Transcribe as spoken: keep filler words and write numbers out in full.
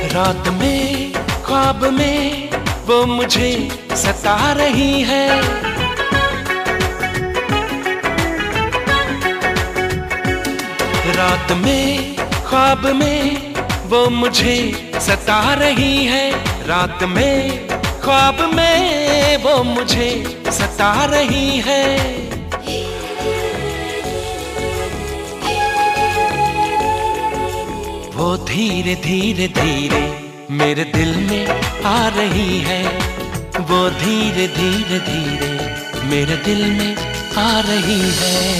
रात में ख्वाब में वो मुझे सता रही है। रात में ख्वाब में वो मुझे सता रही है। रात में ख्वाब में वो मुझे सता रही है। वो धीरे धीरे धीरे मेरे दिल में आ रही है। वो धीरे धीरे धीरे मेरे दिल में आ रही है।